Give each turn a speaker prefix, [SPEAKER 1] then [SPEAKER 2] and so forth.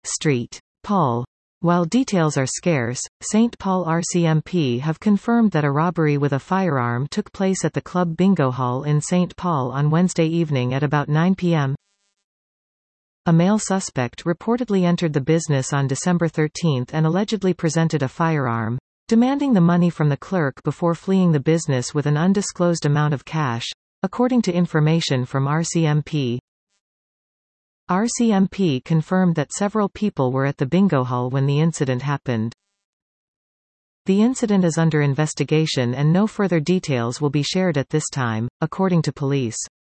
[SPEAKER 1] St. Paul. While details are scarce, St. Paul RCMP have confirmed that a robbery with a firearm took place at the club Bingo Hall in St. Paul on Wednesday evening at about 9 p.m. A male suspect reportedly entered the business on December 13 and allegedly presented a firearm, demanding the money from the clerk before fleeing the business with an undisclosed amount of cash, according to information from RCMP. RCMP confirmed that several people were at the bingo hall when the incident happened. The incident is under investigation and no further details will be shared at this time, according to police.